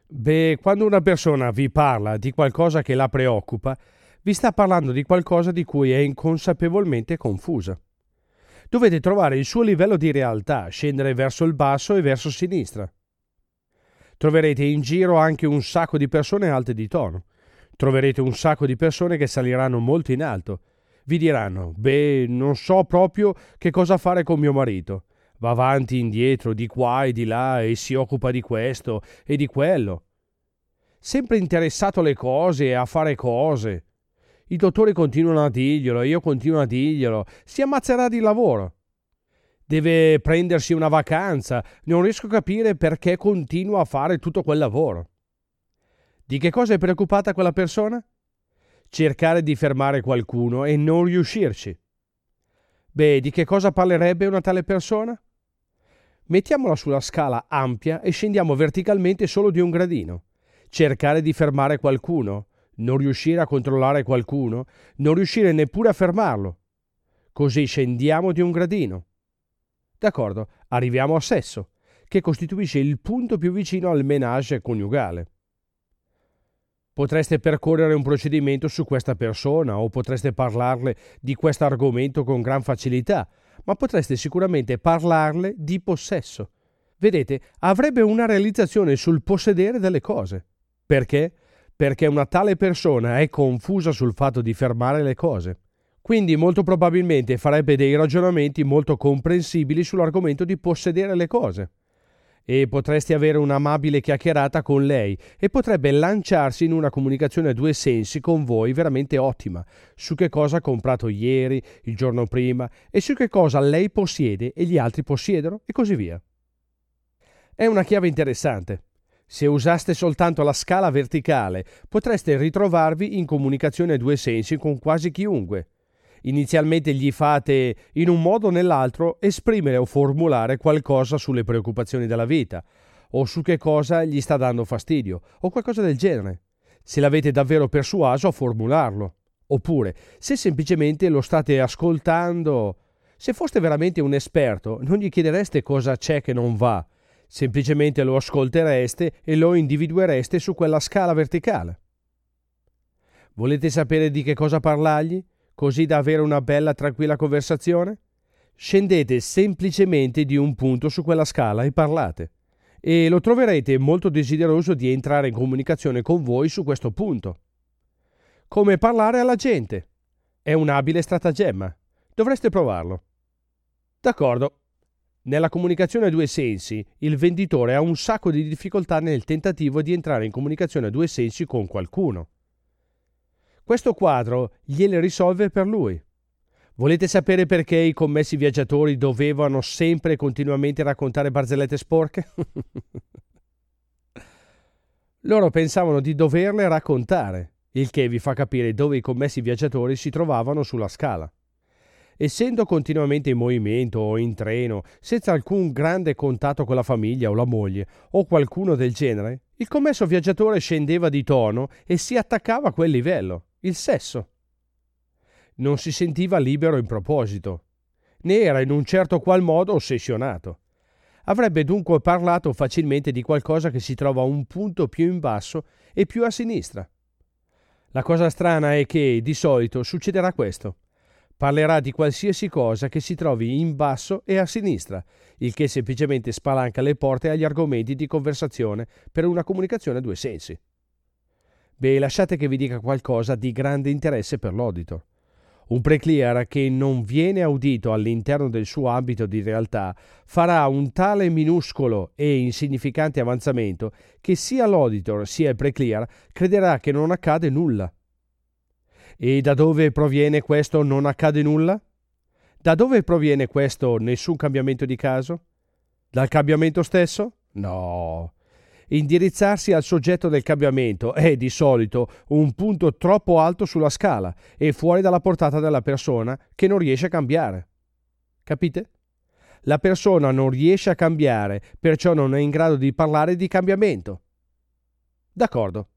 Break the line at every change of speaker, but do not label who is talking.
Beh, quando una persona vi parla di qualcosa che la preoccupa, vi sta parlando di qualcosa di cui è inconsapevolmente confusa. Dovete trovare il suo livello di realtà, scendere verso il basso e verso sinistra. Troverete in giro anche un sacco di persone alte di tono. Troverete un sacco di persone che saliranno molto in alto. Vi diranno: beh, non so proprio che cosa fare con mio marito. Va avanti, indietro, di qua e di là e si occupa di questo e di quello. Sempre interessato alle cose e a fare cose. I dottori continuano a dirglielo, io continuo a dirglielo. Si ammazzerà di lavoro. Deve prendersi una vacanza. Non riesco a capire perché continua a fare tutto quel lavoro. Di che cosa è preoccupata quella persona? Cercare di fermare qualcuno e non riuscirci. Beh, di che cosa parlerebbe una tale persona? Mettiamola sulla scala ampia e scendiamo verticalmente solo di un gradino. Cercare di fermare qualcuno, non riuscire a controllare qualcuno, non riuscire neppure a fermarlo. Così scendiamo di un gradino. D'accordo, arriviamo a sesso, che costituisce il punto più vicino al ménage coniugale. Potreste percorrere un procedimento su questa persona o potreste parlarle di questo argomento con gran facilità, ma potreste sicuramente parlarle di possesso. Vedete, avrebbe una realizzazione sul possedere delle cose. Perché? Perché una tale persona è confusa sul fatto di fermare le cose. Quindi molto probabilmente farebbe dei ragionamenti molto comprensibili sull'argomento di possedere le cose. E potresti avere un'amabile chiacchierata con lei e potrebbe lanciarsi in una comunicazione a due sensi con voi veramente ottima, su che cosa ha comprato ieri, il giorno prima e su che cosa lei possiede e gli altri possiedono e così via. È una chiave interessante. Se usaste soltanto la scala verticale, potreste ritrovarvi in comunicazione a due sensi con quasi chiunque. Inizialmente gli fate, in un modo o nell'altro, esprimere o formulare qualcosa sulle preoccupazioni della vita, o su che cosa gli sta dando fastidio, o qualcosa del genere. Se l'avete davvero persuaso a formularlo. Oppure, se semplicemente lo state ascoltando. Se foste veramente un esperto, non gli chiedereste cosa c'è che non va. Semplicemente lo ascoltereste e lo individuereste su quella scala verticale. Volete sapere di che cosa parlargli? Così da avere una bella tranquilla conversazione? Scendete semplicemente di un punto su quella scala e parlate. E lo troverete molto desideroso di entrare in comunicazione con voi su questo punto. Come parlare alla gente. È un abile stratagemma. Dovreste provarlo. D'accordo. Nella comunicazione a due sensi, il venditore ha un sacco di difficoltà nel tentativo di entrare in comunicazione a due sensi con qualcuno. Questo quadro gliele risolve per lui. Volete sapere perché i commessi viaggiatori dovevano sempre e continuamente raccontare barzellette sporche? Loro pensavano di doverle raccontare, il che vi fa capire dove i commessi viaggiatori si trovavano sulla scala. Essendo continuamente in movimento o in treno, senza alcun grande contatto con la famiglia o la moglie o qualcuno del genere, il commesso viaggiatore scendeva di tono e si attaccava a quel livello, il sesso. Non si sentiva libero in proposito, ne era in un certo qual modo ossessionato. Avrebbe dunque parlato facilmente di qualcosa che si trova un punto più in basso e più a sinistra. La cosa strana è che, di solito, succederà questo. Parlerà di qualsiasi cosa che si trovi in basso e a sinistra, il che semplicemente spalanca le porte agli argomenti di conversazione per una comunicazione a due sensi. Beh, lasciate che vi dica qualcosa di grande interesse per l'auditor. Un preclear che non viene audito all'interno del suo ambito di realtà farà un tale minuscolo e insignificante avanzamento che sia l'auditor sia il preclear crederà che non accade nulla. E da dove proviene questo non accade nulla? Da dove proviene questo nessun cambiamento di caso? Dal cambiamento stesso? No. Indirizzarsi al soggetto del cambiamento è di solito un punto troppo alto sulla scala e fuori dalla portata della persona che non riesce a cambiare. Capite? La persona non riesce a cambiare, perciò non è in grado di parlare di cambiamento. D'accordo.